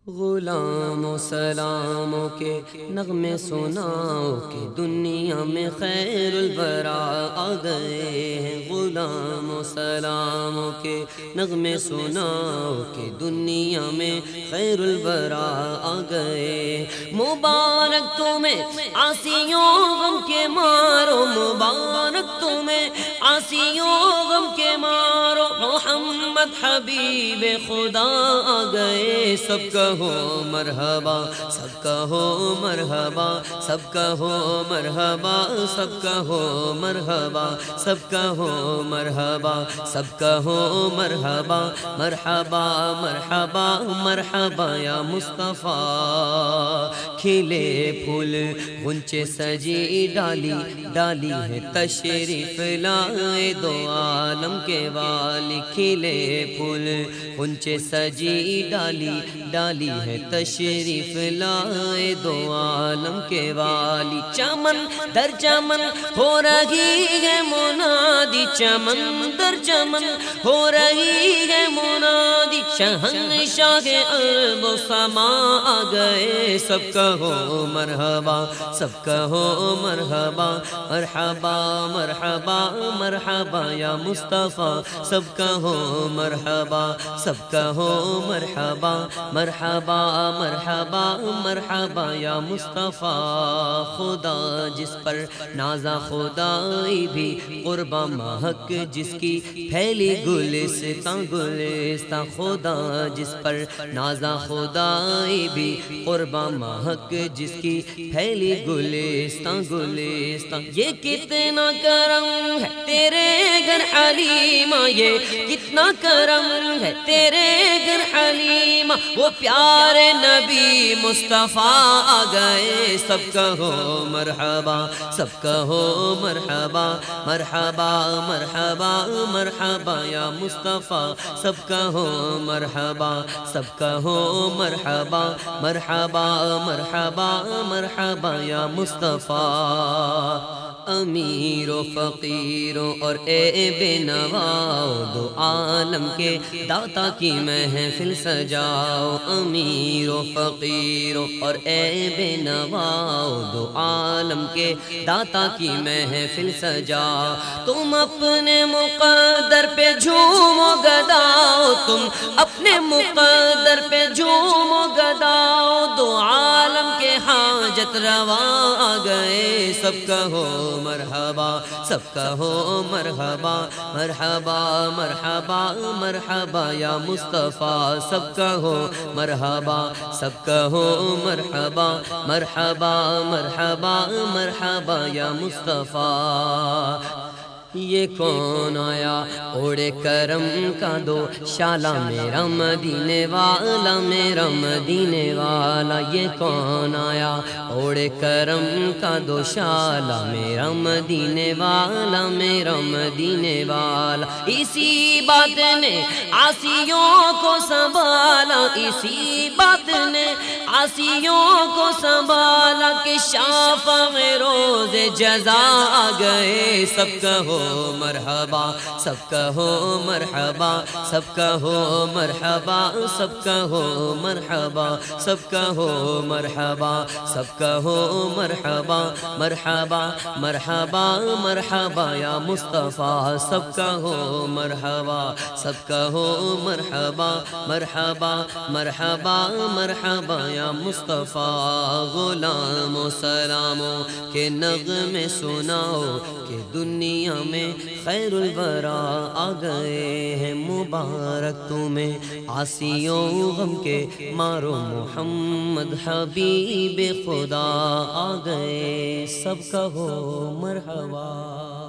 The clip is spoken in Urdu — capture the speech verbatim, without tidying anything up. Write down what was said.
غلام و سلاموں کے نغمے سناؤ کہ دنیا میں خیر الورا آ گئے ہیں۔ غلام و سلاموں کے نغمے سناؤ کہ دنیا میں خیر الورا آ گئے۔ مبارک تمہیں عاصیوں غم کے مارو، مبارک تمہیں عاصیوں غم کے مارو، محمد حبیب خدا آ گئے۔ سب کہو مرحبا، سب کہو مرحبا، سب کہو مرحبا، سب کہو مرحبا، سب کہو مرحبا، سب کہو مرحبا، مرحبا مرحبا مرحبا یا مصطفیٰ۔ کھلے پھول غنچے سجی ڈالی، ڈالی ہے تشریف لائے دو عالم کے والی۔ کھلے پھول غنچے سجی ڈالی، ڈالی ہے تشریف لائے دو عالم کے والی۔ چمن در چمن ہو رہی ہے منادی، چمن در چمن ہو رہی ہے منادی، شہنشاہ ارض و سما آ گئے۔ سب کہو مرحبا، سب کہو مرحبا، مرحبا مرحبا مرحبا یا مصطفیٰ۔ سب کہو مرحبا، سب کہو مرحبا، مرحبا مرحبا مرحبا یا مصطفیٰ۔ خدا جس پر نازا خدائی بھی قربا مہک جس کی پھیلی گلستاں گلستاں، خدا جس پر نازا خدائی بھی قربا مہک جس کی پھیلی گلستاں گلستاں۔ یہ کتنا کرم ہے تیرے گھر حلیمہ، یہ کتنا کرم ہے تیرے گھر حلیمہ، وہ پیارے نبی مصطفیٰ آ گئے۔ سب کہو مرحبا، سب کہو مرحبا، مرحبا مرحبا مرحبا یا مصطفیٰ۔ سب کہو مرحبا، سب کہو مرحبا، مرحبا مرحبا مرحبا یا مصطفیٰ۔ امیر و فقیر اور اے بے نواؤ، دو عالم کے داتا کی محفل سجاؤ۔ امیر و فقیر اور اے بے نواؤ، دو عالم کے داتا کی محفل سجاؤ۔ تم اپنے مقدر پہ جھومو گداؤ، تم اپنے مقدر پہ جھومو گداؤ، دو عالم کے حاجت روا آ گئے۔ سب کہو مرحبا، سب کہو مرحبا، مرحبا مرحبا مرحبا یا مصطفیٰ۔ سب کہو مرحبا، سب کہو مرحبا، مرحبا مرحبا مرحبا یا مصطفیٰ۔ یہ کون آیا اوڑے کرم کا دو شالا، میرا مدینے والا میرا مدینے والا۔ یہ کون آیا اوڑے کرم کا دو شالا، میرا مدینے والا میرا مدینے والا۔ اسی بات نے عاصیوں کو سنبھالا، اسی بات نے عاصیوں کو سنبھالا، کہ شافع روز جزا آ گئے۔ سب کہو مرحبا، سب کہو مرحبا، سب کہو مرحبا، سب کہو مرحبا، سب کہو مرحبا، سب کہو مرحبا، مرحبا مرحبا مرحبا یا مصطفیٰ۔ سب کہو مرحبا، سب کہو مرحبا، مرحبا مرحبا مرحبا یا مصطفیٰ۔ غلام و سلاموں کے نغمے سناؤ کہ دنیا میں خیر الورا آ گئے ہیں۔ مبارک تمہیں عاصیوں غم کے مارو، محمد حبیب خدا آ گئے۔ سب کہو مرحبا۔